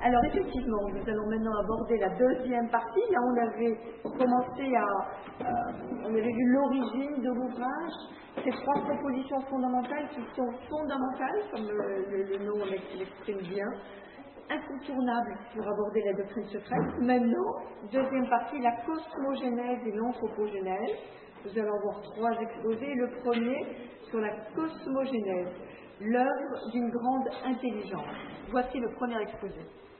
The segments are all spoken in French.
Alors effectivement, nous allons maintenant aborder la deuxième partie. Là, on avait commencé on avait vu l'origine de l'ouvrage, ces trois propositions fondamentales qui sont fondamentales, comme le nom l'exprime bien, incontournables pour aborder la doctrine secrète. Maintenant, deuxième partie, la cosmogénèse et l'anthropogénèse. Nous allons avoir trois exposés. Le premier sur la cosmogénèse, l'œuvre d'une grande intelligence. Voici le premier exposé.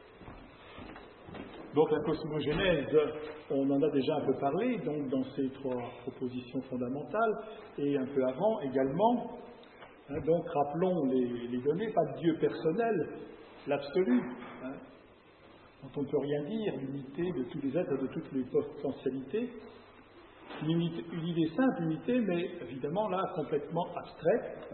Donc la cosmogénèse, on en a déjà un peu parlé, donc dans ces trois propositions fondamentales, et un peu avant également. Donc rappelons les données, pas de Dieu personnel, l'absolu, dont on ne peut rien dire, l'unité de tous les êtres, de toutes les potentialités. Une idée simple, unité, mais évidemment là complètement abstraite.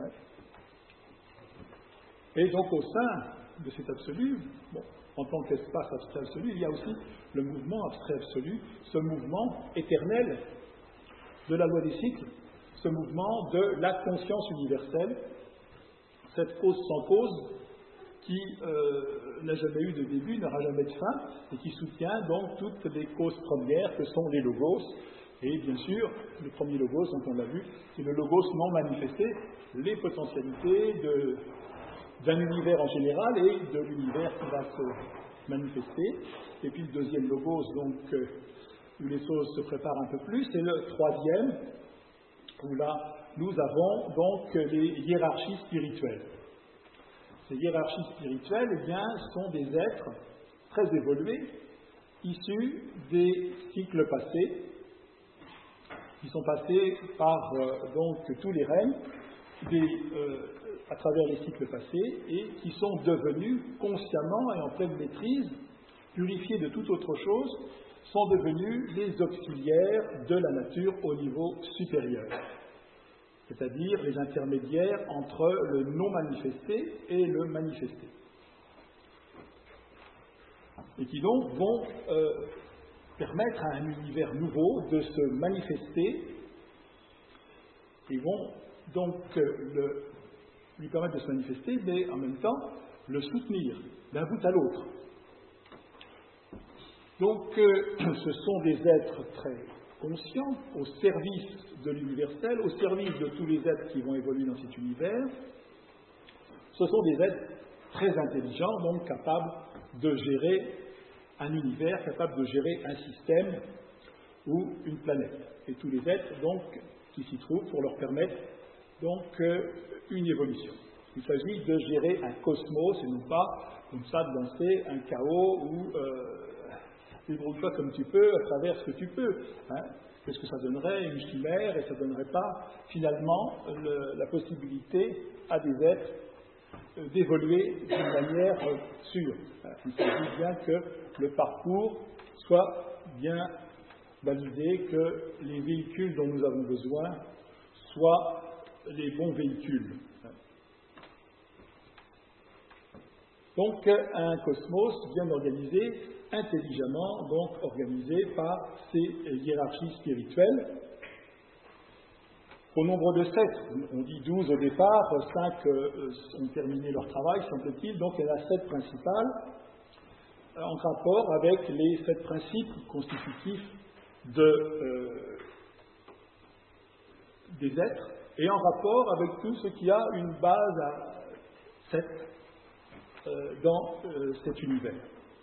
Et donc au sein de cet absolu, en tant qu'espace abstrait absolu, il y a aussi le mouvement abstrait absolu, ce mouvement éternel de la loi des cycles, ce mouvement de la conscience universelle, cette cause sans cause qui n'a jamais eu de début, n'aura jamais de fin, et qui soutient donc toutes les causes premières que sont les logos. Et bien sûr, le premier logos, dont on l'a vu, c'est le logos non manifesté, les potentialités d'un univers en général et de l'univers qui va se manifester. Et puis le deuxième logos, donc, où les choses se préparent un peu plus, c'est le troisième, où là, nous avons donc les hiérarchies spirituelles. Ces hiérarchies spirituelles, eh bien, sont des êtres très évolués, issus des cycles passés, qui sont passés par donc tous les règnes, à travers les cycles passés, et qui sont devenus consciemment et en pleine maîtrise, purifiés de toute autre chose, sont devenus les auxiliaires de la nature au niveau supérieur, c'est-à-dire les intermédiaires entre le non manifesté et le manifesté, et qui donc vont permettre à un univers nouveau de se manifester, et vont donc lui permettre de se manifester, mais en même temps le soutenir d'un bout à l'autre. Donc ce sont des êtres très conscients, au service de l'universel, au service de tous les êtres qui vont évoluer dans cet univers. Ce sont des êtres très intelligents, donc capables de gérer un univers, capables de gérer un système ou une planète. Et tous les êtres donc qui s'y trouvent pour leur permettre donc une évolution. Il s'agit de gérer un cosmos et non pas comme ça de lancer un chaos où débrouille-toi comme tu peux à travers ce que tu peux. Qu'est-ce que ça donnerait? Une chimère, et ça ne donnerait pas finalement la possibilité à des êtres d'évoluer d'une manière sûre. Il s'agit bien que le parcours soit bien validé, que les véhicules dont nous avons besoin soient les bons véhicules. Donc un cosmos bien organisé, intelligemment, donc organisé par ces hiérarchies spirituelles. Au nombre de 7, on dit 12 au départ, 5 ont terminé leur travail, semble-t-il, donc il y en a 7 principales, en rapport avec les 7 principes constitutifs des êtres, et en rapport avec tout ce qui a une base à 7 dans cet univers.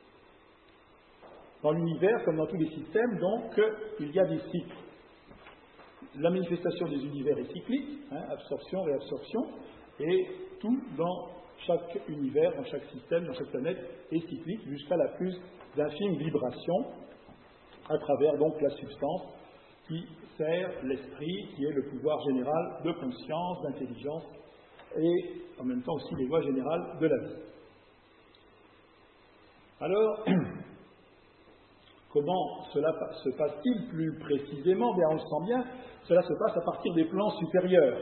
Dans l'univers, comme dans tous les systèmes, donc, il y a des cycles. La manifestation des univers est cyclique, absorption, réabsorption, et tout dans chaque univers, dans chaque système, dans chaque planète est cyclique, jusqu'à la plus infime vibration, à travers donc la substance qui sert l'esprit, qui est le pouvoir général de conscience, d'intelligence, et en même temps aussi les lois générales de la vie. Alors, comment cela se passe-t-il plus précisément? Bien, on le sent bien, cela se passe à partir des plans supérieurs.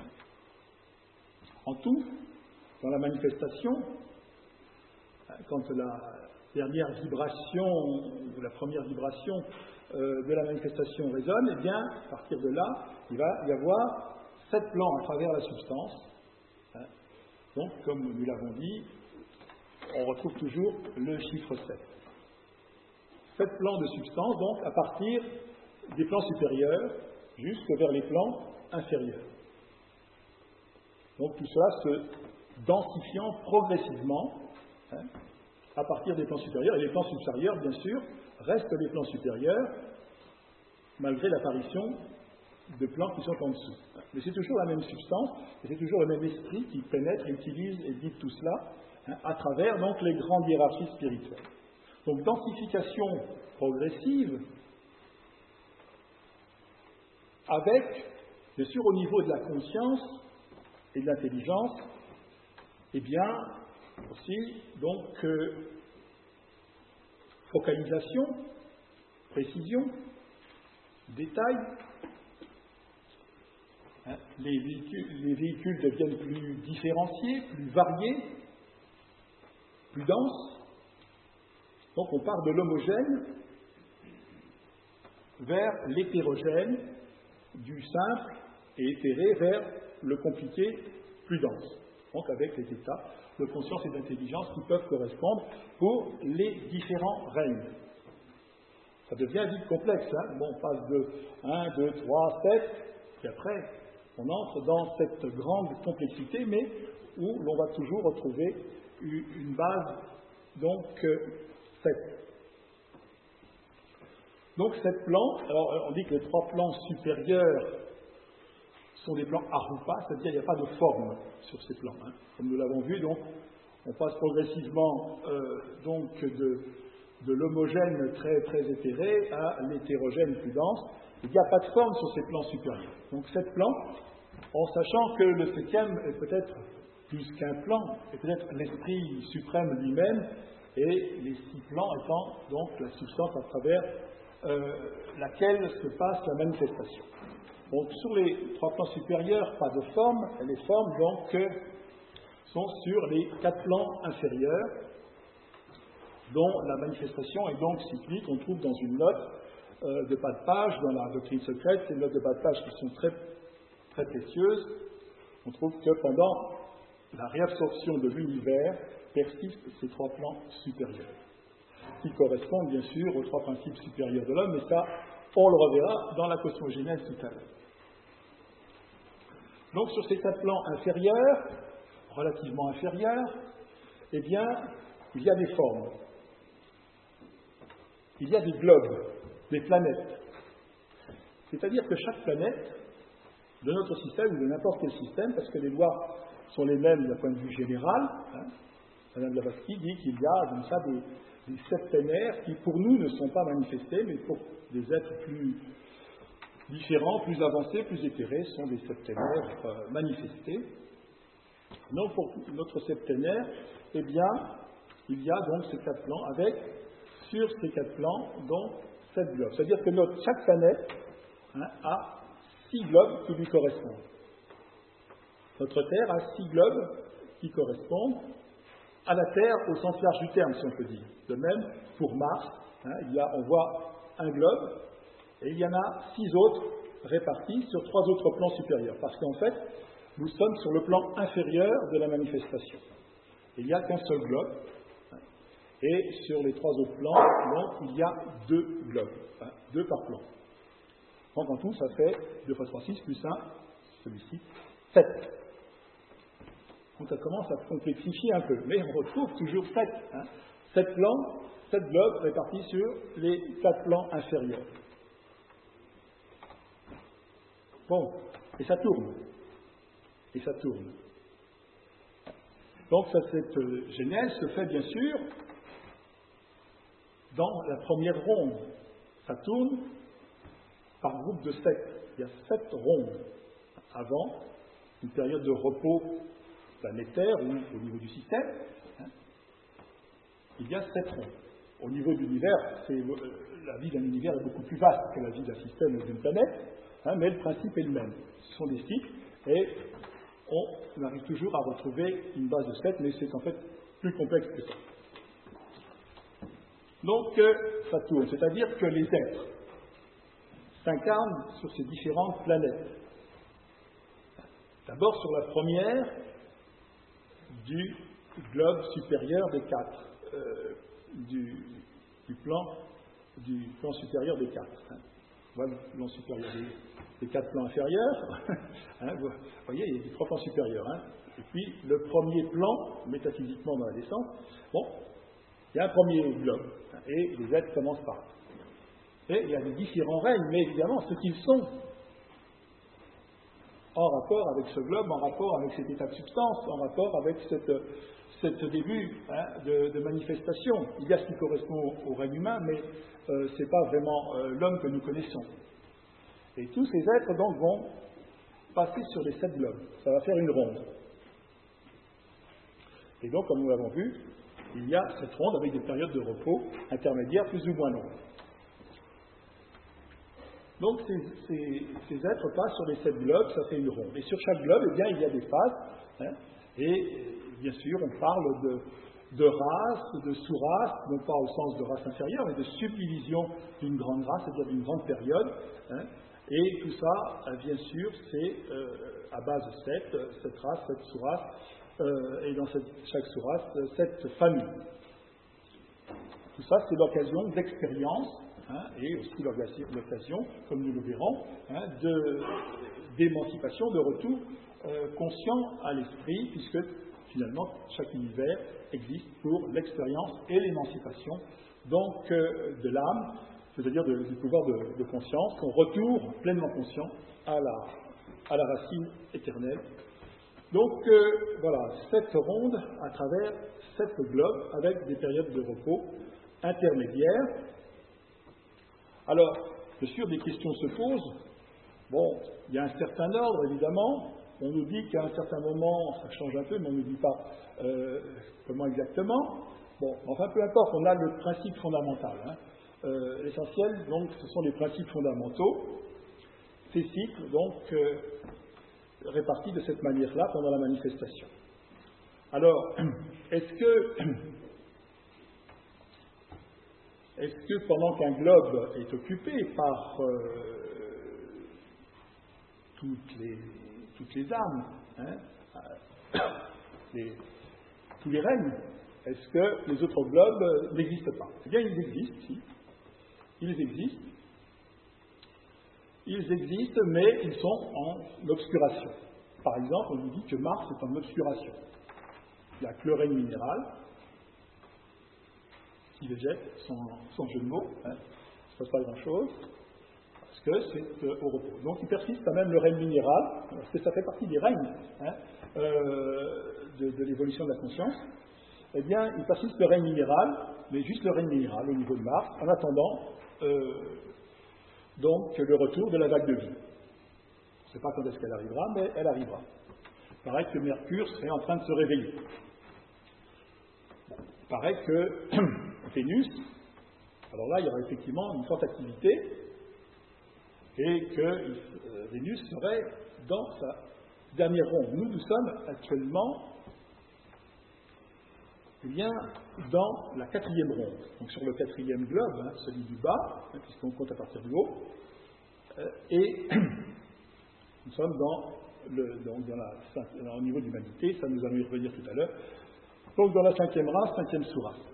En tout, dans la manifestation, quand la dernière vibration, ou la première vibration de la manifestation résonne, eh bien, à partir de là, il va y avoir 7 plans à travers la substance. Donc, comme nous l'avons dit, on retrouve toujours le chiffre 7. 7 plans de substance, donc, à partir des plans supérieurs jusque vers les plans inférieurs. Donc tout cela se densifiant progressivement à partir des plans supérieurs. Et les plans supérieurs, bien sûr, restent les plans supérieurs, malgré l'apparition de plans qui sont en dessous. Mais c'est toujours la même substance, et c'est toujours le même esprit qui pénètre, utilise et dit tout cela, à travers donc les grandes hiérarchies spirituelles. Donc densification progressive, avec, bien sûr, au niveau de la conscience et de l'intelligence, eh bien, aussi, donc, focalisation, précision, détail. Les véhicules deviennent plus différenciés, plus variés, plus denses. Donc on part de l'homogène vers l'hétérogène, du simple et éthéré vers le compliqué plus dense. Donc avec les états de conscience et d'intelligence qui peuvent correspondre pour les différents règnes. Ça devient vite complexe. Bon, on passe de 1, 2, 3, 7, puis après on entre dans cette grande complexité, mais où l'on va toujours retrouver une base, donc 7. Donc 7 plans, alors on dit que les 3 plans supérieurs sont des plans arupa, c'est-à-dire il n'y a pas de forme sur ces plans. Comme nous l'avons vu, donc on passe progressivement donc de l'homogène très, très éthéré à l'hétérogène plus dense. Il n'y a pas de forme sur ces plans supérieurs. Donc 7 plans, en sachant que le 7e est peut-être plus qu'un plan, est peut-être l'esprit suprême lui-même, et les 6 plans étant donc la substance à travers laquelle se passe la manifestation. Donc sur les 3 plans supérieurs, pas de forme, les formes donc sont sur les 4 plans inférieurs, dont la manifestation est donc cyclique. On trouve dans une note de bas de page, dans la doctrine secrète, ces notes de bas de page qui sont très, très précieuses. On trouve que pendant la réabsorption de l'univers, persistent ces 3 plans supérieurs, qui correspondent bien sûr aux 3 principes supérieurs de l'homme, mais ça, on le reverra dans la cosmogénèse tout à l'heure. Donc sur ces 4 plans inférieurs, relativement inférieurs, eh bien, il y a des formes. Il y a des globes, des planètes. C'est-à-dire que chaque planète de notre système, ou de n'importe quel système, parce que les lois sont les mêmes d'un point de vue général, Madame Blavatsky dit qu'il y a comme ça des septénaires qui, pour nous, ne sont pas manifestés, mais pour des êtres plus différents, plus avancés, plus éthérés, sont des septénaires manifestés. Donc, pour notre septénaire, eh bien, il y a donc ces 4 plans avec, sur ces 4 plans, donc 7 globes. C'est-à-dire que chaque planète a 6 globes qui lui correspondent. Notre Terre a 6 globes qui correspondent à la Terre au sens large du terme, si on peut dire. De même, pour Mars, on voit un globe, et il y en a 6 autres répartis sur 3 autres plans supérieurs. Parce qu'en fait, nous sommes sur le plan inférieur de la manifestation. Il n'y a qu'un seul globe, et sur les 3 autres plans, donc, il y a 2 globes, 2 par plan. Donc en tout, ça fait 2 fois 3, 6, plus 1, celui-ci, 7. Donc ça commence à se complexifier un peu, mais on retrouve toujours 7. 7 plans, 7 globes répartis sur les 4 plans inférieurs. Bon, et ça tourne. Et ça tourne. Donc cette genèse se fait bien sûr dans la première ronde. Ça tourne par groupe de 7. Il y a 7 rondes avant une période de repos planétaire ou au niveau du système. Il y a 7 rondes. Au niveau de l'univers, la vie d'un univers est beaucoup plus vaste que la vie d'un système ou d'une planète, mais le principe est le même. Ce sont des cycles et on arrive toujours à retrouver une base de 7, mais c'est en fait plus complexe que ça. Donc, ça tourne, c'est-à-dire que les êtres s'incarnent sur ces différentes planètes. D'abord sur la première du globe supérieur des 4, du plan supérieur des 4. Hein. Voilà le plan supérieur des 4 plans inférieurs. Hein, vous voyez, il y a 3 plans supérieurs. Hein. Et puis, le premier plan, métaphysiquement dans la descente, bon, il y a un premier globe. Hein, et les êtres commencent par là. Et il y a des différents règnes, mais évidemment, ce qu'ils sont, en rapport avec ce globe, en rapport avec cet état de substance, en rapport avec ce début de manifestation. Il y a ce qui correspond au règne humain, mais ce n'est pas vraiment l'homme que nous connaissons. Et tous ces êtres donc vont passer sur les 7 globes. Ça va faire une ronde. Et donc, comme nous l'avons vu, il y a cette ronde avec des périodes de repos intermédiaires plus ou moins longues. Donc ces êtres passent sur les 7 globes, ça fait une ronde. Et sur chaque globe, eh bien, il y a des phases. Hein, et bien sûr, on parle de race, de sous-race, non pas au sens de race inférieure, mais de subdivision d'une grande race, c'est-à-dire d'une grande période. Hein, et tout ça, bien sûr, c'est à base de 7 races, 7 sous-races, et dans chaque sous-race, 7 familles. Tout ça, c'est l'occasion d'expérience. Hein, et aussi l'occasion, comme nous le verrons, hein, d'émancipation, de retour conscient à l'esprit, puisque finalement chaque univers existe pour l'expérience et l'émancipation donc de l'âme, c'est-à-dire du pouvoir de conscience, son retour pleinement conscient à la racine éternelle. Donc voilà, 7 rondes à travers 7 globes avec des périodes de repos intermédiaires. Alors, bien sûr, des questions se posent. Bon, il y a un certain ordre, évidemment. On nous dit qu'à un certain moment, ça change un peu, mais on ne nous dit pas comment exactement. Bon, enfin, peu importe, on a le principe fondamental. Hein. L'essentiel, donc, ce sont les principes fondamentaux. Ces cycles, donc, répartis de cette manière-là pendant la manifestation. Alors, est-ce que pendant qu'un globe est occupé par toutes les âmes, hein, tous les règnes, est-ce que les autres globes n'existent pas? Eh bien, ils existent, si. Ils existent. Ils existent, mais ils sont en obscuration. Par exemple, on nous dit que Mars est en obscuration. Il n'y a que le règne minéral qui végète, sans jeu de mots, hein, ça ne passe pas grand-chose, parce que c'est au repos. Donc il persiste quand même le règne minéral, parce que ça fait partie des règnes hein, de l'évolution de la conscience. Eh bien, il persiste le règne minéral, mais juste le règne minéral au niveau de Mars, en attendant donc le retour de la vague de vie. On ne sait pas quand est-ce qu'elle arrivera, mais elle arrivera. Il paraît que Mercure serait en train de se réveiller. Il paraît que Vénus, alors là, il y aura effectivement une forte activité, et que Vénus serait dans sa dernière ronde. Nous sommes actuellement eh bien, dans la 4e ronde, donc sur le 4e globe, hein, celui du bas, hein, puisqu'on compte à partir du haut, et nous sommes au niveau de l'humanité, ça nous allons y revenir tout à l'heure, donc dans la 5e race, 5e sous-race.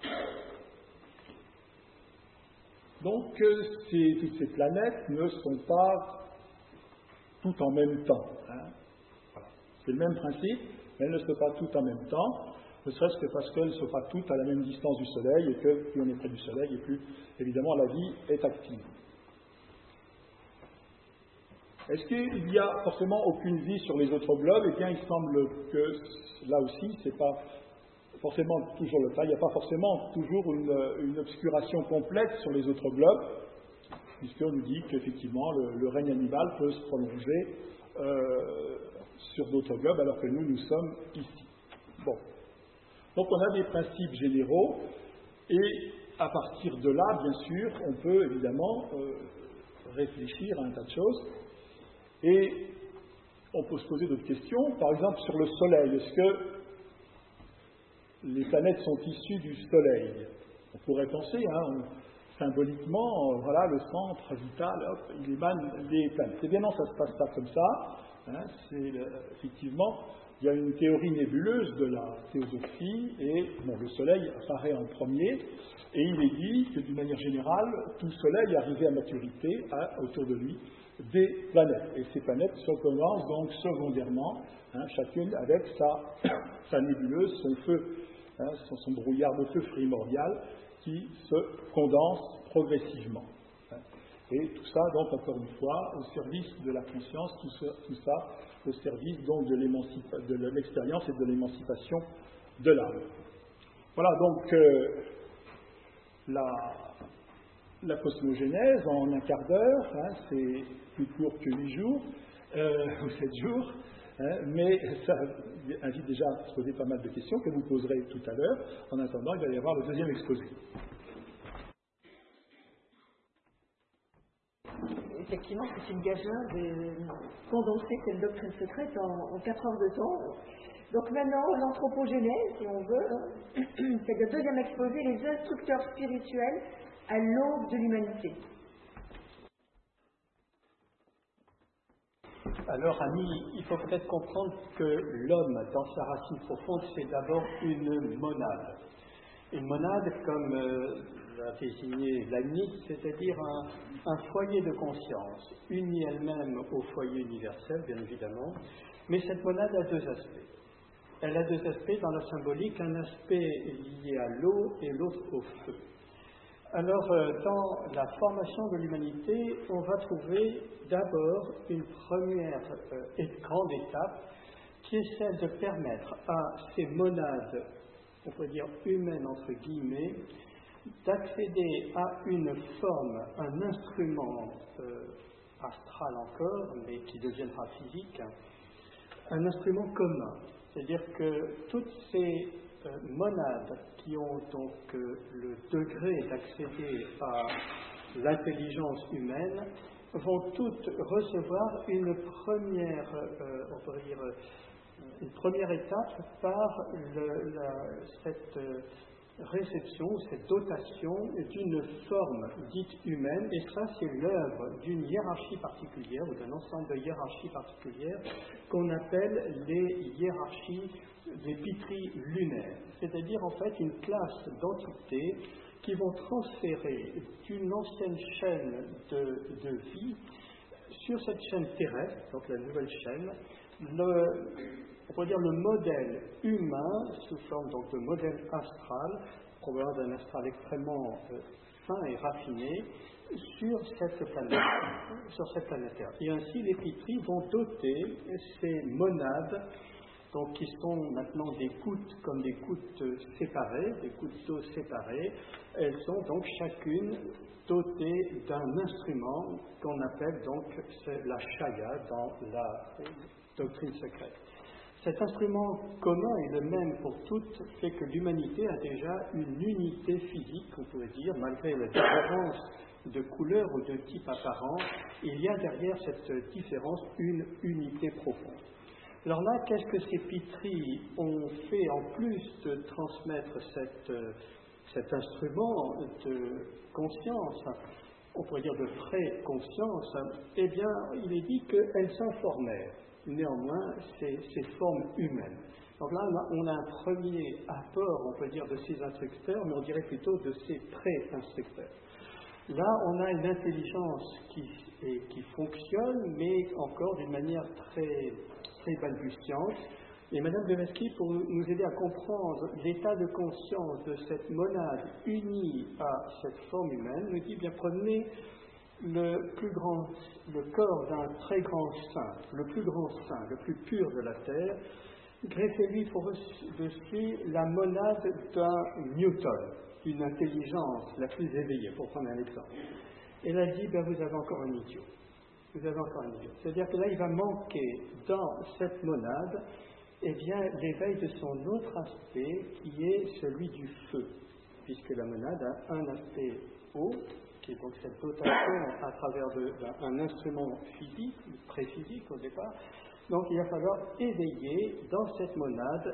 Donc toutes ces planètes ne sont pas toutes en même temps. Hein. Voilà. C'est le même principe, mais elles ne sont pas toutes en même temps, ne serait-ce que parce qu'elles ne sont pas toutes à la même distance du Soleil, et que plus on est près du Soleil, et plus évidemment la vie est active. Est-ce qu'il n'y a forcément aucune vie sur les autres globes? Eh bien, il semble que là aussi, ce n'est pas forcément toujours le cas. Il n'y a pas forcément toujours une obscuration complète sur les autres globes, puisqu'on nous dit qu'effectivement le règne animal peut se prolonger sur d'autres globes, alors que nous sommes ici. Bon. Donc on a des principes généraux, et à partir de là, bien sûr, on peut évidemment réfléchir à un tas de choses, et on peut se poser d'autres questions. Par exemple, sur le Soleil, est-ce que les planètes sont issues du Soleil? On pourrait penser, hein, symboliquement, voilà, le centre vital, hop, il émane des planètes. Eh bien non, ça ne se passe pas comme ça. Hein, c'est effectivement il y a une théorie nébuleuse de la théosophie, et le Soleil apparaît en premier, et il est dit que d'une manière générale, tout Soleil arrivé à maturité a autour de lui des planètes. Et ces planètes se commencent donc secondairement, chacune avec sa nébuleuse, son feu, son brouillard de feu primordial qui se condense progressivement. Et tout ça, donc, encore une fois, au service de la conscience, tout ça au service donc de l'expérience et de l'émancipation de l'âme. Voilà donc la cosmogénèse en un quart d'heure, c'est plus court que 8 jours, ou 7 jours, mais ça invite déjà à se poser pas mal de questions que vous poserez tout à l'heure. En attendant, il va y avoir le deuxième exposé. Effectivement, c'est une gageure de condenser cette doctrine secrète en 4 heures de temps. Donc maintenant, l'anthropogénèse, si on veut, c'est le deuxième exposé, les instructeurs spirituels à l'aube de l'humanité. Alors, amis, il faut peut-être comprendre que l'homme, dans sa racine profonde, c'est d'abord une monade. Une monade, comme l'a désigné Leibniz, c'est-à-dire un foyer de conscience, uni elle-même au foyer universel, bien évidemment, mais cette monade a 2 aspects. Elle a 2 aspects dans la symbolique, un aspect lié à l'eau et l'autre au feu. Alors, dans la formation de l'humanité, on va trouver d'abord une première et grande étape qui est celle de permettre à ces monades, on peut dire humaines entre guillemets, d'accéder à une forme, un instrument astral encore, mais qui deviendra physique, un instrument commun. C'est-à-dire que toutes ces monades qui ont donc le degré d'accéder à l'intelligence humaine vont toutes recevoir une première, on pourrait dire, une première étape par cette réception, cette dotation d'une forme dite humaine, et ça c'est l'œuvre d'une hiérarchie particulière ou d'un ensemble de hiérarchies particulières qu'on appelle les hiérarchies des pitris lunaires, c'est-à-dire en fait une classe d'entités qui vont transférer d'une ancienne chaîne de vie sur cette chaîne terrestre, donc la nouvelle chaîne, on pourrait dire le modèle humain sous forme donc de modèle astral, probablement d'un astral extrêmement fin et raffiné, sur cette planète Terre. Et ainsi, les pitris vont doter ces monades, donc qui sont maintenant des gouttes comme des gouttes séparées, des gouttes d'eau séparées. Elles sont donc chacune dotées d'un instrument qu'on appelle donc la Shaya dans la doctrine secrète. Cet instrument commun est le même pour toutes, fait que l'humanité a déjà une unité physique, on pourrait dire, malgré la différence de couleur ou de type apparent, il y a derrière cette différence une unité profonde. Alors là, qu'est-ce que ces pitris ont fait en plus de transmettre cet instrument de conscience, on pourrait dire de pré-conscience? Eh bien, il est dit qu'elles informèrent néanmoins ces formes humaines. Donc là, on a un premier apport, on peut dire, de ces instructeurs, mais on dirait plutôt de ces pré-instructeurs. Là, on a une intelligence qui fonctionne, mais encore d'une manière très balbutiante. Et Madame Blavatsky, pour nous aider à comprendre l'état de conscience de cette monade unie à cette forme humaine, nous dit bien prenez le corps d'un très grand saint, le plus grand saint, le plus pur de la terre, greffez-lui dessus la monade d'un Newton, d'une intelligence la plus éveillée, pour prendre un exemple. Et là, dit, vous avez encore un idiot. Vous avez encore un idiot. C'est-à-dire que là, il va manquer dans cette monade, eh bien, l'éveil de son autre aspect, qui est celui du feu, puisque la monade a un aspect eau, qui est donc cette dotation à travers un instrument physique, pré-physique au départ. Donc, il va falloir éveiller dans cette monade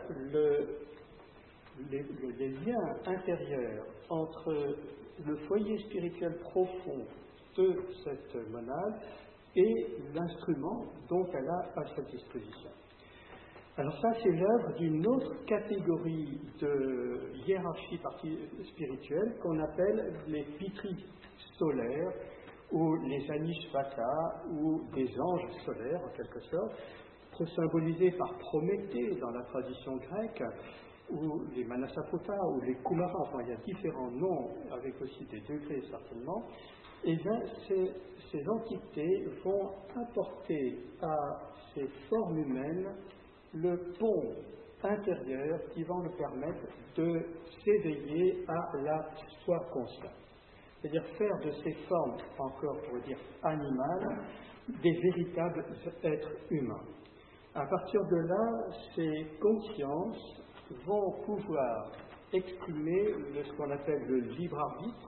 les liens intérieurs entre le foyer spirituel profond de cette monade et l'instrument dont elle a à sa disposition. Alors ça, c'est l'œuvre d'une autre catégorie de hiérarchie spirituelle qu'on appelle les pitris solaires, ou les Anishvata, ou des anges solaires en quelque sorte, symbolisés par Prométhée dans la tradition grecque, ou les Manasaputta, ou les Kumara, enfin il y a différents noms, avec aussi des degrés certainement. Et bien ces entités vont apporter à ces formes humaines le pont intérieur qui va nous permettre de s'éveiller à la soi consciente. C'est-à-dire faire de ces formes, encore pour dire animales, des véritables êtres humains. À partir de là, ces consciences vont pouvoir exprimer ce qu'on appelle le libre arbitre,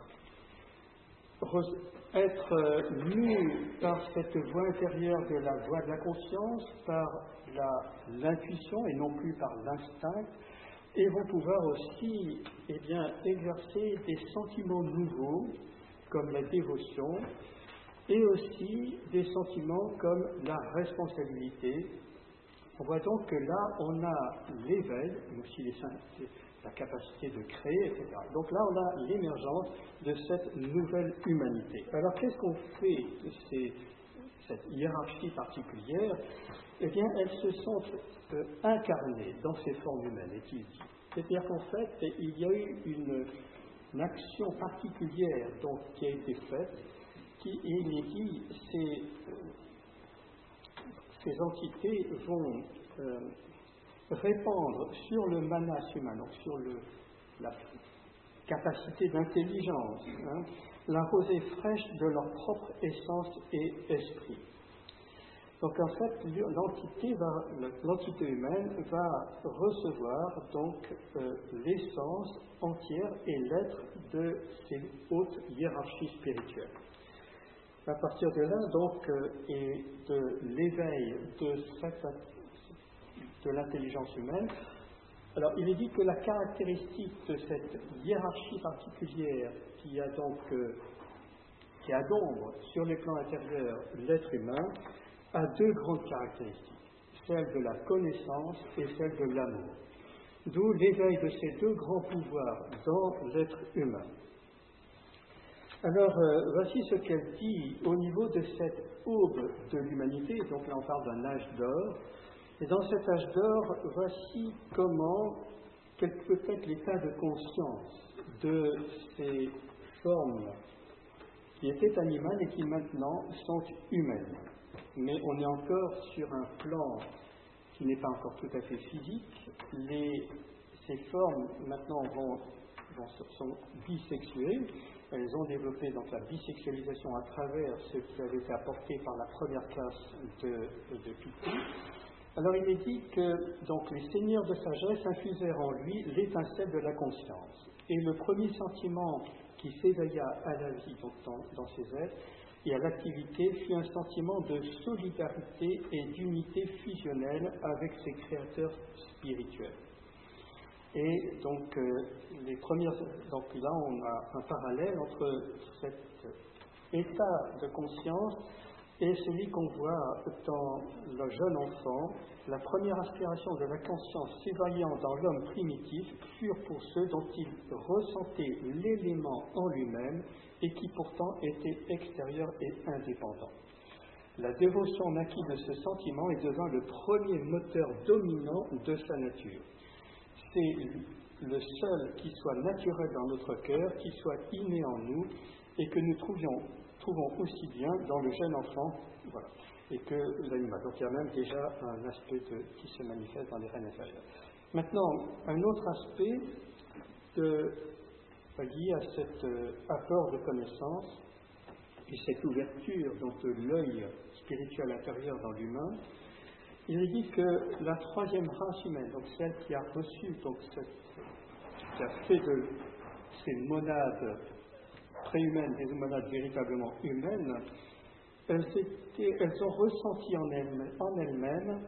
être mus par cette voie intérieure de la voie de la conscience, par l'intuition et non plus par l'instinct, et vont pouvoir aussi exercer des sentiments nouveaux comme la dévotion et aussi des sentiments comme la responsabilité. On voit donc que là on a l'éveil, mais aussi la capacité de créer, etc. Donc là on a l'émergence de cette nouvelle humanité. Alors qu'est-ce qu'on fait de cette hiérarchie particulière? Eh bien, elles se sont incarnées dans ces formes humaines, est-il dit. C'est-à-dire qu'en fait, il y a eu une action particulière qui a été faite, et il est dit, ces entités vont répandre sur le manas humain, donc sur la capacité d'intelligence, la rosée fraîche de leur propre essence et esprit. Donc en fait, l'entité humaine va recevoir donc l'essence entière et l'être de ces hautes hiérarchies spirituelles. À partir de là, donc, et de l'éveil de l'intelligence humaine, alors il est dit que la caractéristique de cette hiérarchie particulière qui adombre sur les plans intérieurs l'être humain a deux grandes caractéristiques, celle de la connaissance et celle de l'amour. D'où l'éveil de ces deux grands pouvoirs dans l'être humain. Alors, voici ce qu'elle dit au niveau de cette aube de l'humanité. Donc là, on parle d'un âge d'or. Et dans cet âge d'or, voici quel peut être l'état de conscience de ces formes qui étaient animales et qui maintenant sont humaines. Mais on est encore sur un plan qui n'est pas encore tout à fait physique. Ces formes maintenant sont bisexuées. Elles ont développé donc la bisexualisation à travers ce qui avait été apporté par la première classe de Pitri. Alors il est dit que donc, les seigneurs de sagesse infusèrent en lui l'étincelle de la conscience. Et le premier sentiment qui s'éveilla à la vie donc, dans ces êtres et à l'activité fut un sentiment de solidarité et d'unité fusionnelle avec ses créateurs spirituels. Et donc, donc là, on a un parallèle entre cet état de conscience et celui qu'on voit dans le jeune enfant. La première aspiration de la conscience s'éveillant dans l'homme primitif furent pour ceux dont il ressentait l'élément en lui-même et qui pourtant était extérieur et indépendant. La dévotion naquit de ce sentiment et devint le premier moteur dominant de sa nature. C'est le seul qui soit naturel dans notre cœur, qui soit inné en nous et que nous trouvons aussi bien dans le jeune enfant et que l'animal. Donc il y a même déjà un aspect qui se manifeste dans les règnes inférieurs. Maintenant, un autre aspect lié à cet apport de connaissance et cette ouverture de l'œil spirituel intérieur dans l'humain, il est dit que la troisième race humaine, donc celle qui a reçu, qui a fait de ces monades préhumaines des monades véritablement humaines, elles ont ressenti en elles-mêmes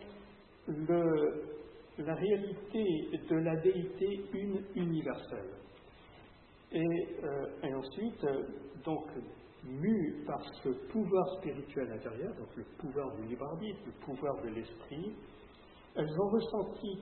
la réalité de la déité universelle. Et ensuite, donc, mues par ce pouvoir spirituel intérieur, donc le pouvoir du libre arbitre, le pouvoir de l'esprit, elles ont ressenti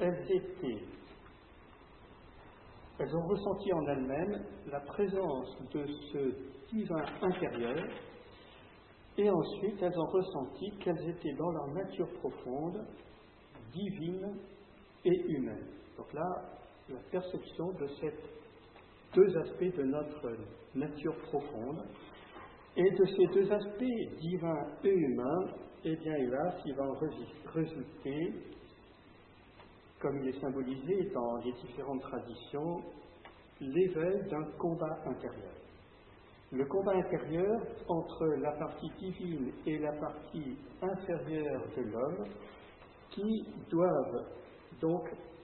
elles ont ressenti en elles-mêmes la présence de ce divin intérieur, et ensuite elles ont ressenti qu'elles étaient dans leur nature profonde, divine et humaine. Donc là, la perception de ces deux aspects de notre nature profonde, et de ces deux aspects divins et humains, eh bien hélas, il va en résulter, comme il est symbolisé dans les différentes traditions, l'éveil d'un combat intérieur. Le combat intérieur entre la partie divine et la partie inférieure de l'homme, qui doivent donc,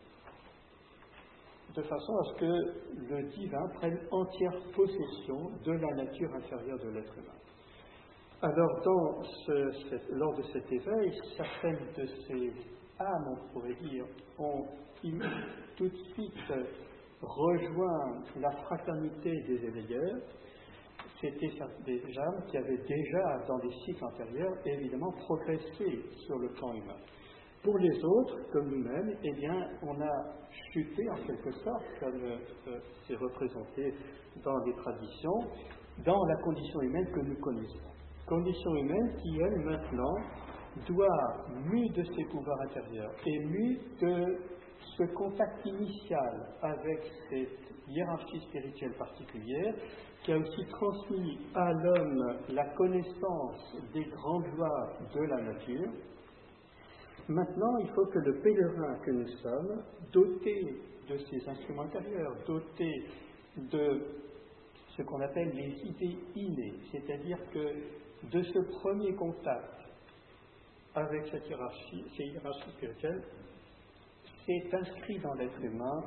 de façon à ce que le divin prenne entière possession de la nature inférieure de l'être humain. Alors, lors de cet éveil, certaines de ces âmes, on pourrait dire, ont tout de suite rejoint la fraternité des éveilleurs. C'était des âmes qui avaient déjà, dans les cycles antérieurs, évidemment progressé sur le plan humain. Pour les autres, comme nous-mêmes, eh bien, on a chuté en quelque sorte, comme c'est représenté dans les traditions, dans la condition humaine que nous connaissons. Condition humaine qui, elle, maintenant, doit, mue de ses pouvoirs intérieurs et mue de ce contact initial avec cette hiérarchie spirituelle particulière, qui a aussi transmis à l'homme la connaissance des grandes lois de la nature. Maintenant, il faut que le pèlerin que nous sommes, doté de ces instruments intérieurs, doté de ce qu'on appelle les idées innées, c'est-à-dire que de ce premier contact avec cette hiérarchie spirituelle, c'est inscrit dans l'être humain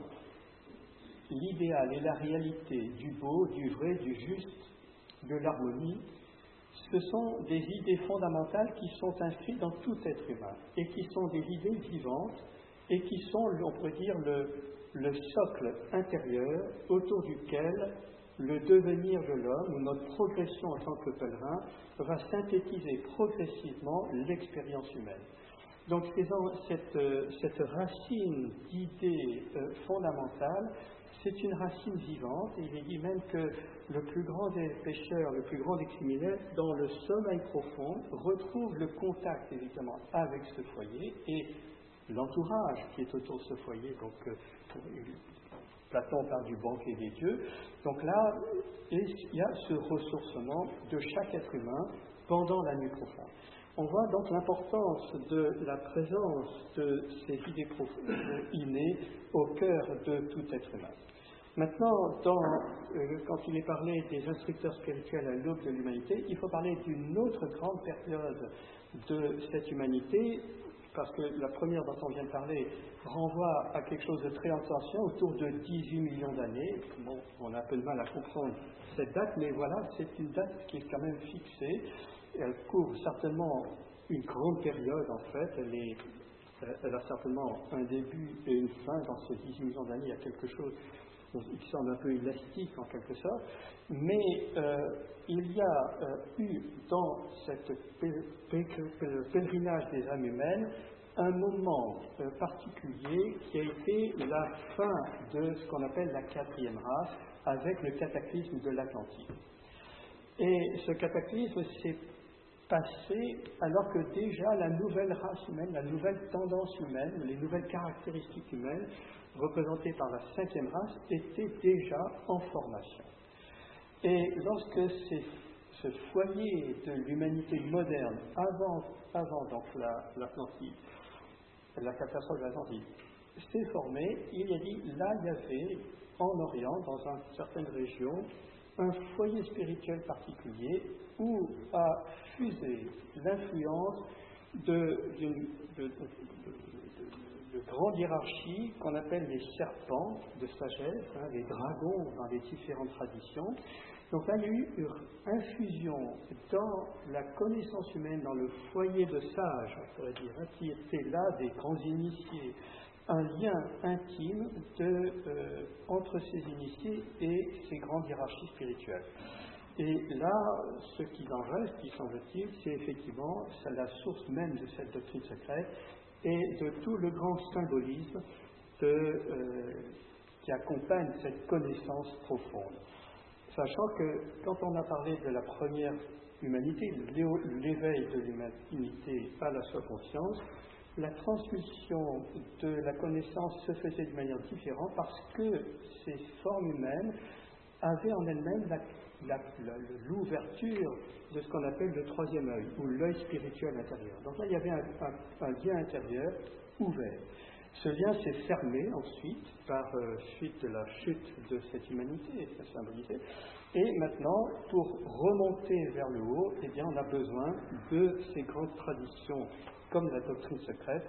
l'idéal et la réalité du beau, du vrai, du juste, de l'harmonie. Ce sont des idées fondamentales qui sont inscrites dans tout être humain et qui sont des idées vivantes et qui sont, on pourrait dire, le socle intérieur autour duquel le devenir de l'homme ou notre progression en tant que pèlerin va synthétiser progressivement l'expérience humaine. Donc cette racine d'idées fondamentales, c'est une racine vivante, et il est dit même que le plus grand des pécheurs, le plus grand des criminels, dans le sommeil profond, retrouve le contact évidemment avec ce foyer et l'entourage qui est autour de ce foyer. Donc Platon parle du banquet des dieux. Donc là, il y a ce ressourcement de chaque être humain pendant la nuit profonde. On voit donc l'importance de la présence de ces idées innées au cœur de tout être humain. Maintenant, quand il est parlé des instructeurs spirituels à l'aube de l'humanité, il faut parler d'une autre grande période de cette humanité, parce que la première dont on vient de parler renvoie à quelque chose de très ancien, autour de 18 millions d'années. Bon, on a un peu de mal à comprendre cette date, mais voilà, c'est une date qui est quand même fixée. Elle couvre certainement une grande période, en fait. Elle a certainement un début et une fin. Dans ces 18 millions d'années, il y a quelque chose qui semble un peu élastique, en quelque sorte. Mais il y a eu, dans ce pèlerinage des âmes humaines, un moment particulier qui a été la fin de ce qu'on appelle la quatrième race, avec le cataclysme de l'Atlantide. Et ce cataclysme s'est passé alors que déjà la nouvelle race humaine, la nouvelle tendance humaine, les nouvelles caractéristiques humaines, représentées par la cinquième race, étaient déjà en formation. Et lorsque ce foyer de l'humanité moderne, avant donc l'Atlantide, la catastrophe de l'Atlantide, s'est formé, il a dit, là il y avait en Orient, dans une certaine région, un foyer spirituel particulier où a fusé l'influence de grandes hiérarchies qu'on appelle les serpents de sagesse, les dragons dans les différentes traditions. Donc là, il y a eu une infusion dans la connaissance humaine, dans le foyer de sages, on pourrait dire, qui étaient là des grands initiés, un lien intime entre ces initiés et ces grandes hiérarchies spirituelles. Et là, ce qu'il en reste, il semble-t-il, c'est effectivement la source même de cette doctrine secrète, et de tout le grand symbolisme qui accompagne cette connaissance profonde. Sachant que quand on a parlé de la première humanité, l'éveil de l'humanité à la soi-conscience, la transmission de la connaissance se faisait de manière différente parce que ces formes humaines avaient en elles-mêmes l'ouverture de ce qu'on appelle le troisième œil, ou l'œil spirituel intérieur. Donc là, il y avait un lien intérieur ouvert. Ce lien s'est fermé ensuite, par suite de la chute de cette humanité, ça symbolisait. Et maintenant, pour remonter vers le haut, eh bien, on a besoin de ces grandes traditions, comme la doctrine secrète.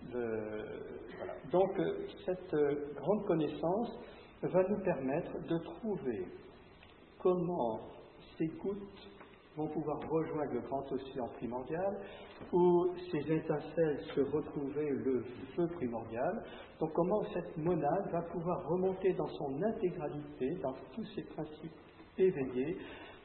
Voilà. Donc, cette grande connaissance va nous permettre de trouver comment ces gouttes vont pouvoir rejoindre le grand océan primordial, où ces étincelles se retrouver le feu primordial. Donc comment cette monade va pouvoir remonter dans son intégralité, dans tous ses principes éveillés,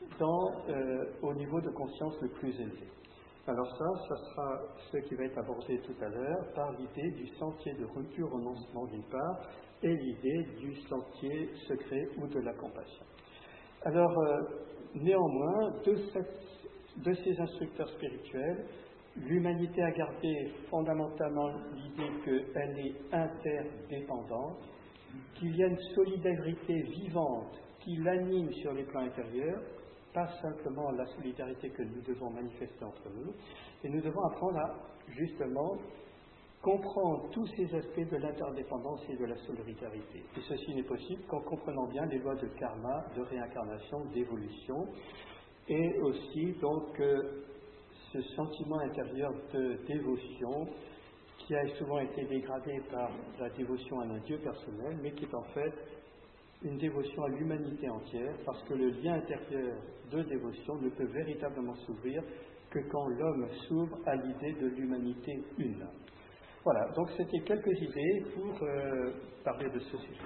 au niveau de conscience le plus élevé. Alors ça sera ce qui va être abordé tout à l'heure par l'idée du sentier de rupture renoncement d'une part et l'idée du sentier secret ou de la compassion. Alors, néanmoins, de ces instructeurs spirituels, l'humanité a gardé fondamentalement l'idée qu'elle est interdépendante, qu'il y a une solidarité vivante qui l'anime sur les plans intérieurs, pas simplement la solidarité que nous devons manifester entre nous, et nous devons apprendre à, justement, comprendre tous ces aspects de l'interdépendance et de la solidarité. Et ceci n'est possible qu'en comprenant bien les lois de karma, de réincarnation, d'évolution, et aussi donc ce sentiment intérieur de dévotion qui a souvent été dégradé par la dévotion à un Dieu personnel, mais qui est en fait une dévotion à l'humanité entière, parce que le lien intérieur de dévotion ne peut véritablement s'ouvrir que quand l'homme s'ouvre à l'idée de l'humanité une. Voilà, donc c'était quelques idées pour parler de ce sujet.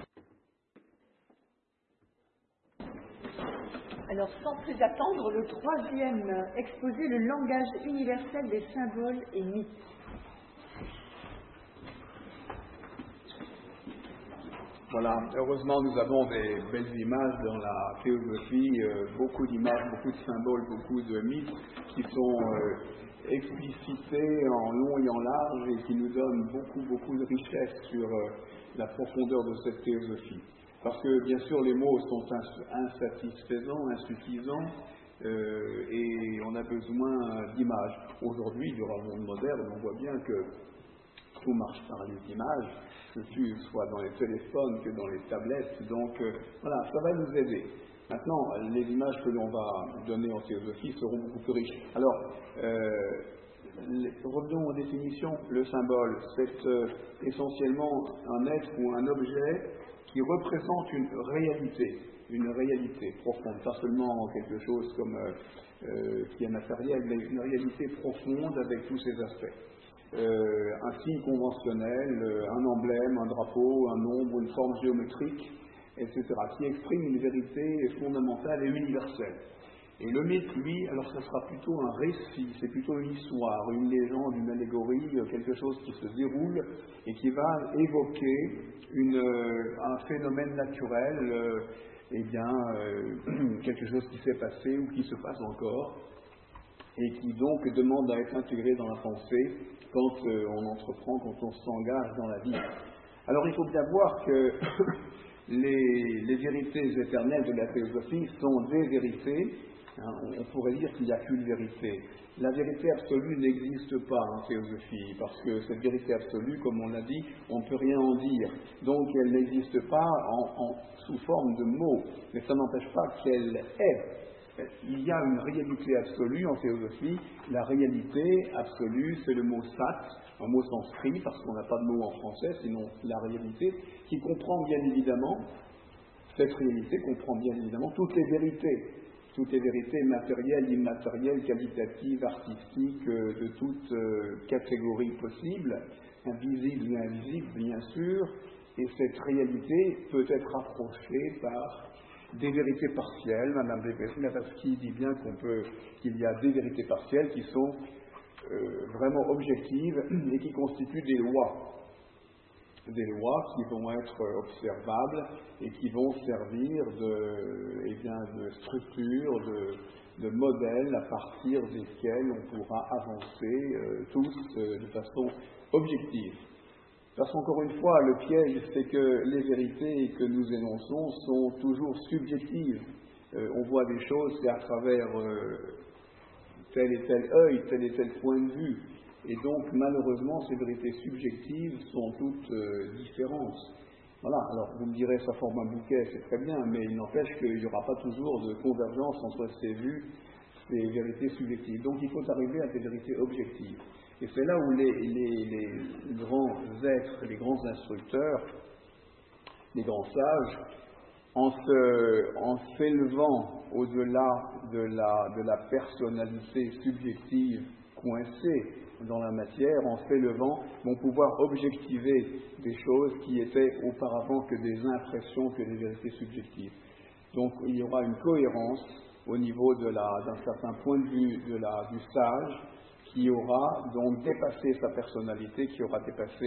Alors, sans plus attendre, le troisième exposé, le langage universel des symboles et mythes. Voilà, heureusement nous avons des belles images dans la théosophie, beaucoup d'images, beaucoup de symboles, beaucoup de mythes qui sont explicités en long et en large et qui nous donnent beaucoup de richesse sur la profondeur de cette théosophie. Parce que bien sûr les mots sont insatisfaisants, insuffisants et on a besoin d'images. Aujourd'hui, durant le monde moderne, on voit bien que tout marche par les images, que tu sois dans les téléphones que dans les tablettes. Donc voilà, ça va nous aider. Maintenant, les images que l'on va donner en théosophie seront beaucoup plus riches. Alors, revenons aux définitions. Le symbole, c'est essentiellement un être ou un objet qui représente une réalité profonde, pas seulement quelque chose comme qui est matériel, mais une réalité profonde avec tous ses aspects. Un signe conventionnel, un emblème, un drapeau, un nombre, une forme géométrique, etc., qui exprime une vérité fondamentale et universelle. Et le mythe, lui, alors ça sera plutôt un récit, c'est plutôt une histoire, une légende, une allégorie, quelque chose qui se déroule et qui va évoquer un phénomène naturel, quelque chose qui s'est passé ou qui se passe encore, et qui donc demande à être intégré dans la pensée quand on entreprend, quand on s'engage dans la vie. Alors il faut bien voir que les vérités éternelles de la théosophie sont des vérités. On pourrait dire qu'il n'y a qu'une vérité. La vérité absolue n'existe pas en théosophie, parce que cette vérité absolue, comme on l'a dit, on ne peut rien en dire. Donc elle n'existe pas sous forme de mots, mais ça n'empêche pas qu'elle est. Il y a une réalité absolue en théosophie. La réalité absolue, c'est le mot sat, un mot sanskrit, parce qu'on n'a pas de mot en français, sinon la réalité, qui comprend bien évidemment, cette réalité comprend bien évidemment toutes les vérités matérielles, immatérielles, qualitatives, artistiques, de toutes catégories possibles, invisibles et invisibles bien sûr, et cette réalité peut être approchée par des vérités partielles. Madame Blavatsky dit bien qu'il y a des vérités partielles qui sont vraiment objectives et qui constituent des lois qui vont être observables et qui vont servir de structure, de modèle à partir desquels on pourra avancer tous de façon objective. Parce qu'encore une fois, le piège, c'est que les vérités que nous énonçons sont toujours subjectives. On voit des choses, c'est à travers tel et tel œil, tel et tel point de vue. Et donc, malheureusement, ces vérités subjectives sont toutes différentes. Voilà, alors vous me direz, ça forme un bouquet, c'est très bien, mais il n'empêche qu'il n'y aura pas toujours de convergence entre ces vues, ces vérités subjectives. Donc, il faut arriver à des vérités objectives. Et c'est là où les grands êtres, les grands instructeurs, les grands sages, en s'élevant au-delà de la personnalité subjective coincée dans la matière, en s'élevant, vont pouvoir objectiver des choses qui étaient auparavant que des impressions, que des vérités subjectives. Donc il y aura une cohérence au niveau d'un certain point de vue du sage, qui aura donc dépassé sa personnalité, qui aura dépassé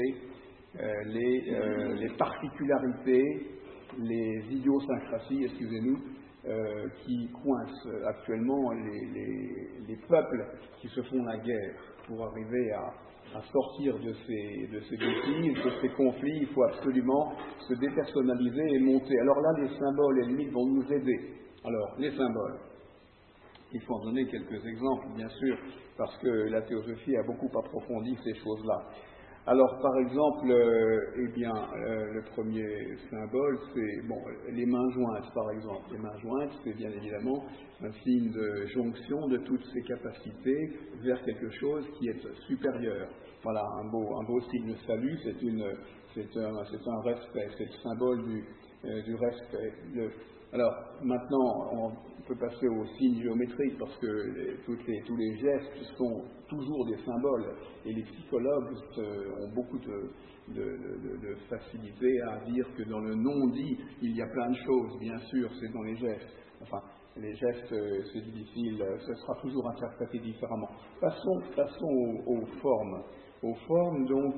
les particularités, les idiosyncrasies, excusez-nous, qui coincent actuellement les peuples qui se font la guerre. Pour arriver à sortir de ces défis, de ces conflits, il faut absolument se dépersonnaliser et monter. Alors là, les symboles et les mythes vont nous aider. Alors, les symboles. Il faut en donner quelques exemples, bien sûr, parce que la théosophie a beaucoup approfondi ces choses-là. Alors, par exemple, le premier symbole, c'est les mains jointes, par exemple. Les mains jointes, c'est bien évidemment un signe de jonction de toutes ces capacités vers quelque chose qui est supérieur. Voilà, un beau signe de salut, c'est un respect, c'est le symbole du respect. Alors, maintenant, on peut passer aux signes géométriques parce que tous les gestes sont toujours des symboles et les psychologues ont beaucoup de facilité à dire que dans le non-dit, il y a plein de choses, bien sûr, c'est dans les gestes. Enfin, les gestes, c'est difficile, ce sera toujours interprété différemment. Passons aux formes. Aux formes, donc,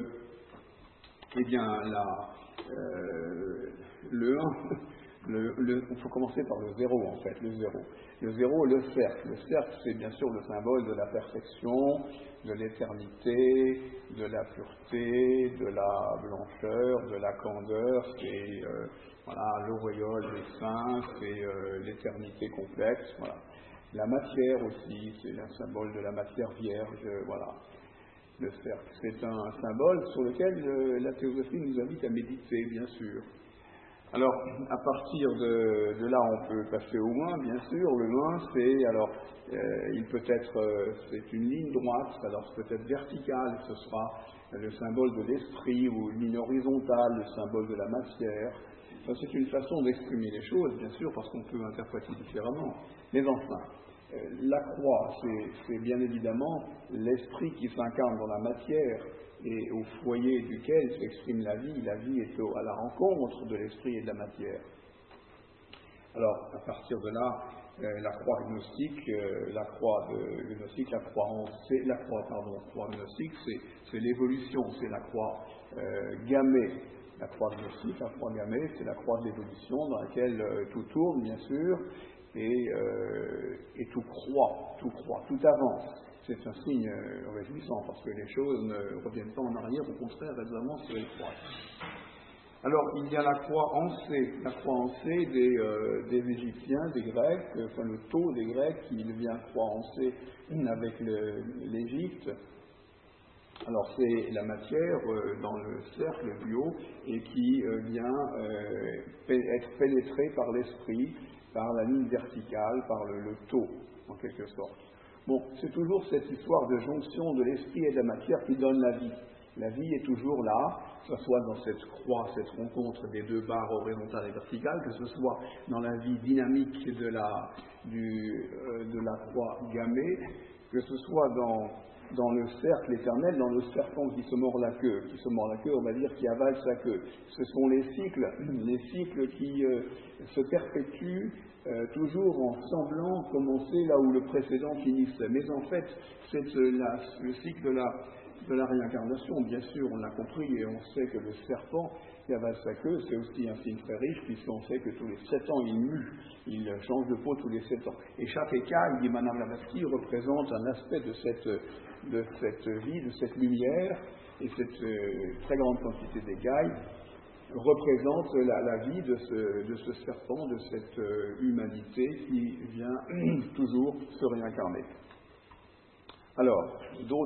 le 1... Il faut commencer par le 0 en fait, le 0. Le 0, le cercle. Le cercle, c'est bien sûr le symbole de la perfection, de l'éternité, de la pureté, de la blancheur, de la candeur. C'est l'auréole des saints, c'est l'éternité complète. Voilà. La matière aussi, c'est un symbole de la matière vierge. Voilà. Le cercle, c'est un symbole sur lequel la théosophie nous invite à méditer, bien sûr. Alors, à partir de là, on peut passer au 1, bien sûr. Le 1, c'est une ligne droite, alors c'est peut-être verticale, ce sera le symbole de l'esprit, ou une ligne horizontale, le symbole de la matière. Ça, c'est une façon d'exprimer les choses, bien sûr, parce qu'on peut interpréter différemment. Mais enfin, la croix, c'est bien évidemment l'esprit qui s'incarne dans la matière, et au foyer duquel s'exprime la vie est à la rencontre de l'esprit et de la matière. Alors, à partir de là, la croix gnostique, la croix gnostique, c'est l'évolution, c'est la croix gammée. La croix gnostique, la croix gammée, c'est la croix de l'évolution dans laquelle tout tourne, bien sûr, et tout croît, tout avance. C'est un signe réjouissant parce que les choses ne reviennent pas en arrière, au contraire, elles avancent sur les croix. Alors, il y a la croix en C des Égyptiens, des Grecs, enfin le taux des Grecs qui devient croix en C avec l'Égypte. Alors, c'est la matière dans le cercle du haut et qui vient être pénétrée par l'esprit, par la ligne verticale, par le taux, en quelque sorte. Bon, c'est toujours cette histoire de jonction de l'esprit et de la matière qui donne la vie. La vie est toujours là, que ce soit dans cette croix, cette rencontre des deux barres horizontales et verticales, que ce soit dans la vie dynamique de la croix gammée, que ce soit dans le cercle éternel, dans le serpent qui se mord la queue. Qui se mord la queue, on va dire, qui avale sa queue. Ce sont les cycles qui se perpétuent toujours en semblant commencer là où le précédent finissait. Mais en fait, c'est le cycle de la réincarnation. Bien sûr, on l'a compris et on sait que le serpent qui avale sa queue, c'est aussi un signe très riche, puisqu'on sait que tous les 7 ans, il mue, il change de peau tous les 7 ans. Et chaque écaille, dit Madame Blavatsky, représente un aspect de cette vie, de cette lumière, et cette très grande quantité d'écailles représente la vie de ce serpent, de cette humanité qui vient toujours se réincarner. Alors,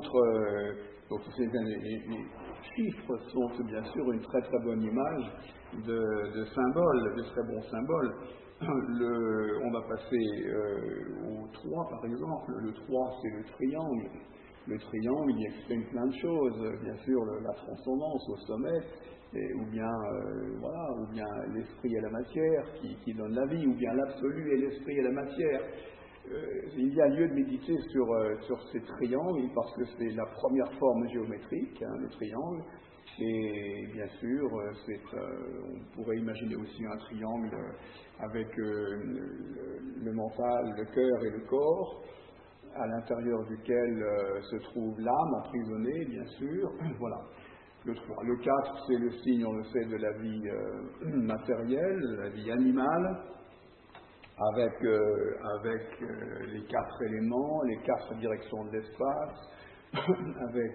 les chiffres sont bien sûr une très très bonne image de symboles, de très bons symboles. On va passer au 3 par exemple. Le 3 c'est le triangle. Le triangle il exprime plein de choses, bien sûr la transcendance au sommet, ou bien l'esprit et la matière qui donnent la vie, ou bien l'absolu et l'esprit et la matière. Il y a lieu de méditer sur ces triangles parce que c'est la première forme géométrique, le triangle, et bien sûr on pourrait imaginer aussi un triangle avec le mental, le cœur et le corps, à l'intérieur duquel se trouve l'âme emprisonnée, bien sûr. Voilà. Le 3. Le 4, c'est le signe, on le sait, de la vie matérielle, la vie animale, avec les 4 éléments, les 4 directions de l'espace, avec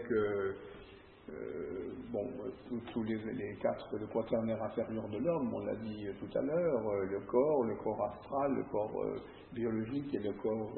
tous les 4, le quaternaire inférieur de l'homme, on l'a dit tout à l'heure, le corps astral, le corps biologique et le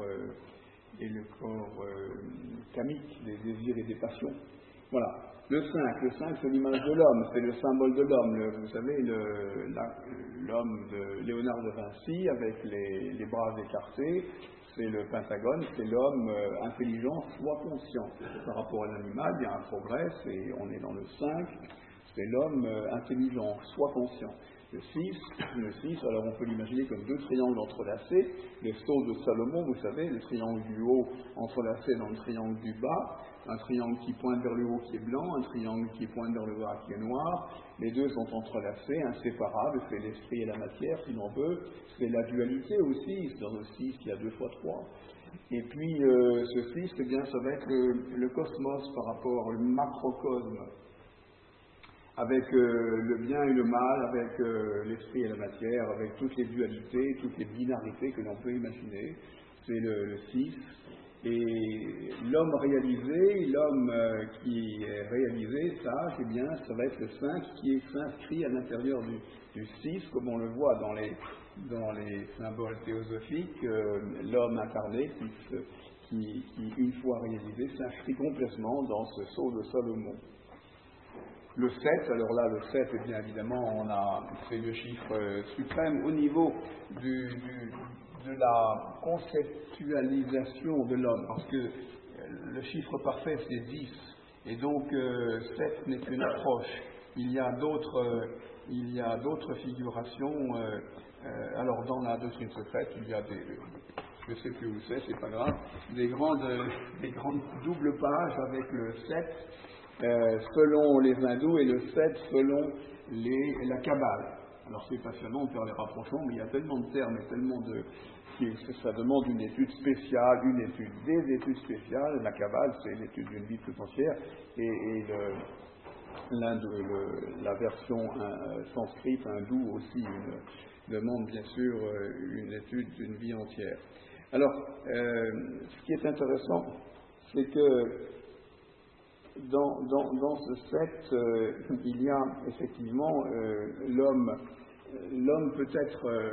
corps kamique, des désirs et des passions. Voilà. Le 5 c'est l'image de l'homme, c'est le symbole de l'homme. Vous savez, l'homme de Léonard de Vinci avec les bras écartés, c'est le pentagone, c'est l'homme intelligent, soit conscient. Par rapport à l'animal, il y a un progrès, on est dans le 5, c'est l'homme intelligent, soit conscient. Le 6, alors on peut l'imaginer comme 2 triangles entrelacés, les sceaux de Salomon, vous savez, le triangle du haut entrelacé dans le triangle du bas, un triangle qui pointe vers le haut qui est blanc, un triangle qui pointe vers le bas qui est noir, les deux sont entrelacés, inséparables, c'est l'esprit et la matière, si l'on veut, c'est la dualité aussi, dans le 6, il y a 2 fois 3. Et puis ce 6, eh bien, ça va être le cosmos par rapport au macrocosme, avec le bien et le mal, avec l'esprit et la matière, avec toutes les dualités, toutes les binarités que l'on peut imaginer. C'est le 6. Et l'homme réalisé, l'homme qui est réalisé, sage, eh bien, ça va être le 5 qui s'inscrit à l'intérieur du 6, comme on le voit dans les symboles théosophiques, l'homme incarné qui, une fois réalisé, s'inscrit complètement dans ce sceau de Salomon. Le 7, alors là, le 7, eh bien évidemment, c'est le chiffre suprême au niveau de la conceptualisation de l'homme, parce que le chiffre parfait, c'est 10, et donc 7 n'est qu'une approche. Il y a d'autres figurations. Alors, dans la doctrine secrète, il y a je ne sais plus où c'est pas grave, des grandes doubles pages avec le 7, selon les hindous, et le 7 selon la Kabbale. Alors c'est passionnant de faire les rapprochements, mais il y a tellement de termes et tellement ça demande une étude spéciale, des études spéciales. La Kabbale, c'est l'étude d'une vie tout entière, et la version sanscrite, hindoue aussi, demande bien sûr une étude d'une vie entière. Alors, ce qui est intéressant, c'est que dans ce 7, il y a effectivement l'homme peut être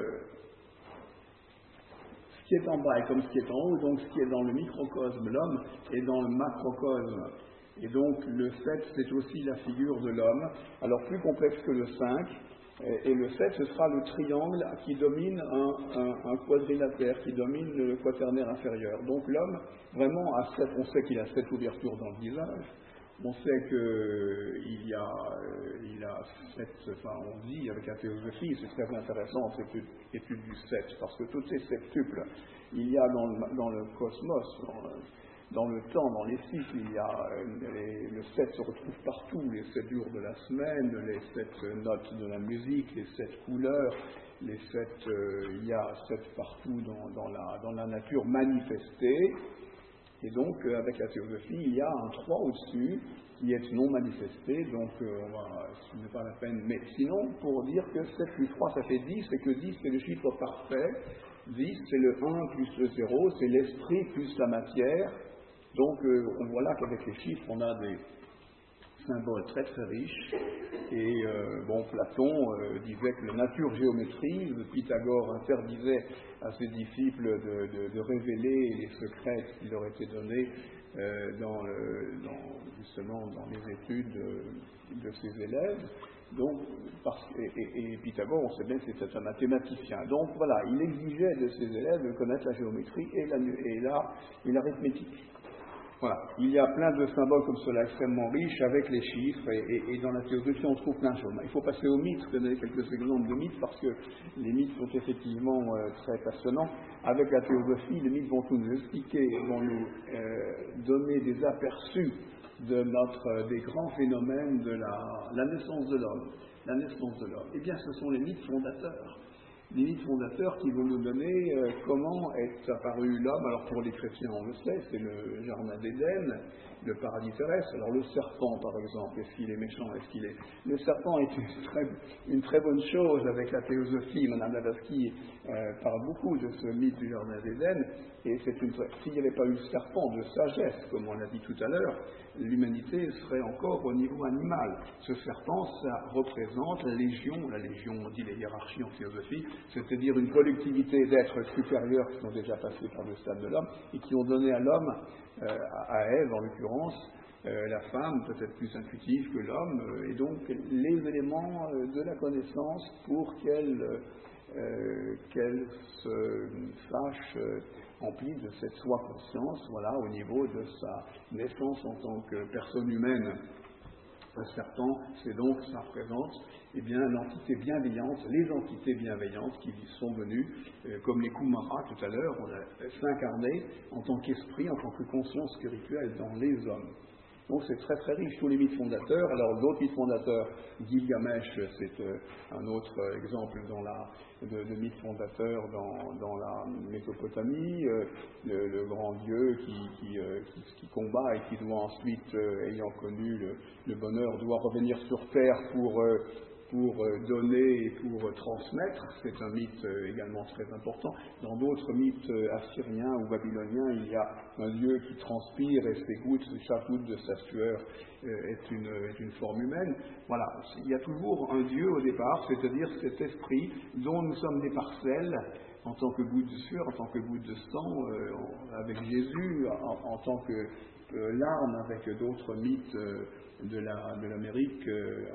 ce qui est en bas est comme ce qui est en haut, donc ce qui est dans le microcosme, l'homme, est dans le macrocosme. Et donc le 7, c'est aussi la figure de l'homme, alors plus complexe que le 5, et le 7, ce sera le triangle qui domine un quadrilatère, qui domine le quaternaire inférieur. Donc l'homme, vraiment, a 7, on sait qu'il a 7 ouvertures dans le visage, on sait qu'il a 7, enfin on dit avec la théosophie, c'est très intéressant cette étude du 7, parce que tout est septuple. Il y a dans le cosmos, dans le temps, dans les cycles, il y a le 7 se retrouve partout, les 7 jours de la semaine, les 7 notes de la musique, les 7 couleurs, les 7, il y a 7 partout dans la nature manifestée. Et donc, avec la théosophie, il y a un 3 au-dessus qui est non manifesté, donc ce n'est pas la peine. Mais sinon, pour dire que 7 plus 3, ça fait 10, et que 10, c'est le chiffre parfait. 10, c'est le 1 plus le 0, c'est l'esprit plus la matière. Donc, on voit là qu'avec les chiffres, on a des symboles très très riches. Et Platon disait que la nature géométrie, Pythagore interdisait à ses disciples de révéler les secrets qui leur étaient donnés justement dans les études de ses élèves. Donc, et Pythagore, on sait bien que c'était un mathématicien. Donc voilà, il exigeait de ses élèves de connaître la géométrie et l'arithmétique. Voilà, il y a plein de symboles comme cela extrêmement riches avec les chiffres, et dans la théosophie on trouve plein de choses. Il faut passer aux mythes, donner quelques exemples de mythes, parce que les mythes sont effectivement très passionnants. Avec la théosophie, les mythes vont tout nous expliquer, vont nous donner des aperçus des grands phénomènes de la naissance de l'homme. La naissance de l'homme. Eh bien, ce sont les mythes fondateurs. Les mythes fondateurs qui vont nous donner comment est apparu l'homme. Alors pour les chrétiens, on le sait, c'est le jardin d'Éden, le paradis terrestre. Alors le serpent, par exemple, est-ce qu'il est méchant, Le serpent est une très bonne chose avec la théosophie. Madame Blavatsky parle beaucoup de ce mythe du jardin d'Éden, et s'il n'y avait pas eu le serpent de sagesse, comme on l'a dit tout à l'heure, l'humanité serait encore au niveau animal. Ce serpent, ça représente la légion, on dit les hiérarchies en théosophie, c'est-à-dire une collectivité d'êtres supérieurs qui sont déjà passés par le stade de l'homme et qui ont donné à l'homme, à Ève en l'occurrence, la femme peut-être plus intuitive que l'homme, et donc les éléments de la connaissance pour qu'elle se sache emplie de cette soi-conscience, voilà, au niveau de sa naissance en tant que personne humaine. Le serpent, ça représente l'entité bienveillante, les entités bienveillantes qui sont venues, comme les Kumaras tout à l'heure, s'incarner en tant qu'esprit, en tant que conscience spirituelle dans les hommes. Donc c'est très très riche, tous les mythes fondateurs. Alors d'autres mythes fondateurs, Gilgamesh, c'est un autre exemple de mythe fondateur dans la Mésopotamie, le grand dieu qui combat et qui doit ensuite, ayant connu le bonheur, doit revenir sur terre pour donner et pour transmettre. C'est un mythe également très important. Dans d'autres mythes assyriens ou babyloniens, il y a un dieu qui transpire et chaque goutte de sa sueur est une forme humaine. Voilà, il y a toujours un dieu au départ, c'est-à-dire cet esprit dont nous sommes des parcelles, en tant que goutte de sueur, en tant que goutte de sang, avec Jésus, en tant que larme avec d'autres mythes de l'Amérique,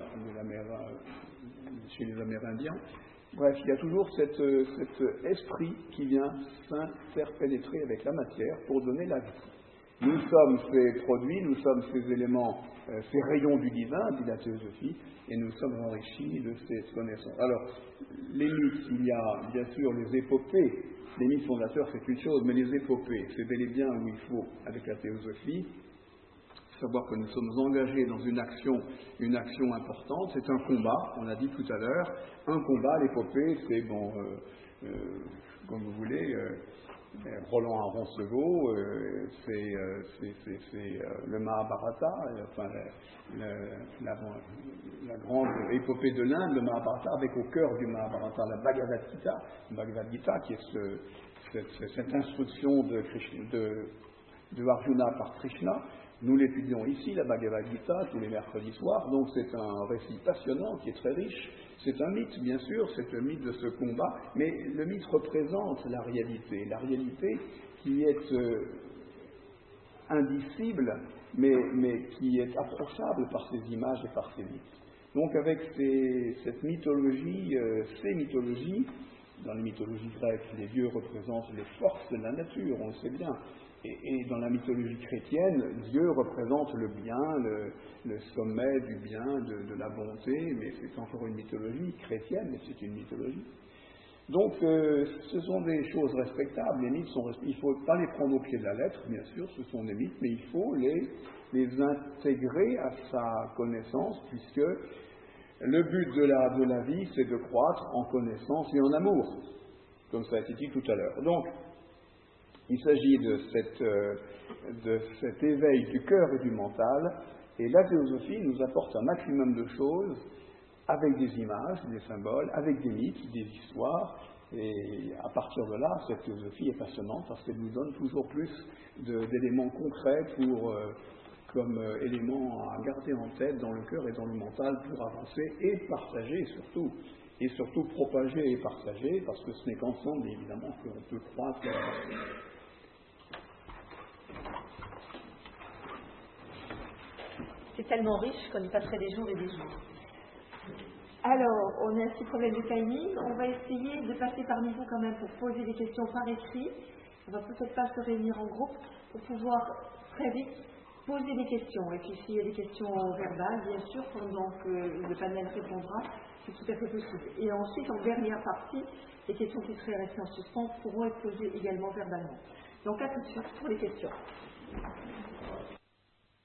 chez les Amérindiens. Bref, il y a toujours cet esprit qui vient s'interpénétrer avec la matière pour donner la vie. Nous sommes ces produits, nous sommes ces éléments, ces rayons du divin, dit la théosophie, et nous sommes enrichis de ces connaissances. Alors, les mythes, il y a bien sûr les épopées. Les mythes fondateurs, c'est une chose, mais les épopées, c'est bel et bien où il faut, avec la théosophie, savoir que nous sommes engagés dans une action importante. C'est un combat, on l'a dit tout à l'heure. Un combat, l'épopée, c'est, comme vous voulez, Roland à Roncevaux, c'est le Mahabharata, enfin la grande épopée de l'Inde, le Mahabharata, avec au cœur du Mahabharata la Bhagavad Gita, qui est cette instruction de Arjuna par Krishna. Nous l'étudions ici, la Bhagavad Gita, tous les mercredis soirs, donc c'est un récit passionnant qui est très riche. C'est un mythe, bien sûr, c'est le mythe de ce combat, mais le mythe représente la réalité qui est indicible, mais qui est approchable par ces images et par ces mythes. Donc avec cette mythologie, ces mythologies, dans les mythologies grecques, les dieux représentent les forces de la nature, on le sait bien. Et dans la mythologie chrétienne, Dieu représente le bien, le sommet du bien, de la bonté, mais c'est encore une mythologie chrétienne, mais c'est une mythologie. Donc, ce sont des choses respectables. Les mythes il ne faut pas les prendre au pied de la lettre, bien sûr, ce sont des mythes, mais il faut les intégrer à sa connaissance, puisque le but de la vie, c'est de croître en connaissance et en amour, comme ça a été dit tout à l'heure. Donc, il s'agit de cet éveil du cœur et du mental, et la théosophie nous apporte un maximum de choses avec des images, des symboles, avec des mythes, des histoires, et à partir de là, cette théosophie est passionnante parce qu'elle nous donne toujours plus d'éléments concrets comme éléments à garder en tête dans le cœur et dans le mental pour avancer et partager surtout. Et surtout propager et partager, parce que ce n'est qu'ensemble, évidemment, qu'on peut croître et avancer. C'est tellement riche qu'on y passerait des jours et des jours. Alors, on a un petit problème de timing. On va essayer de passer parmi vous quand même pour poser des questions par écrit. On va peut-être pas se réunir en groupe pour pouvoir très vite poser des questions. Et puis s'il y a des questions verbales, bien sûr, pendant que le panel répondra, c'est tout à fait possible. Et ensuite, en dernière partie, les questions qui seraient restées en suspens pourront être posées également verbalement. Donc à tout de suite pour les questions.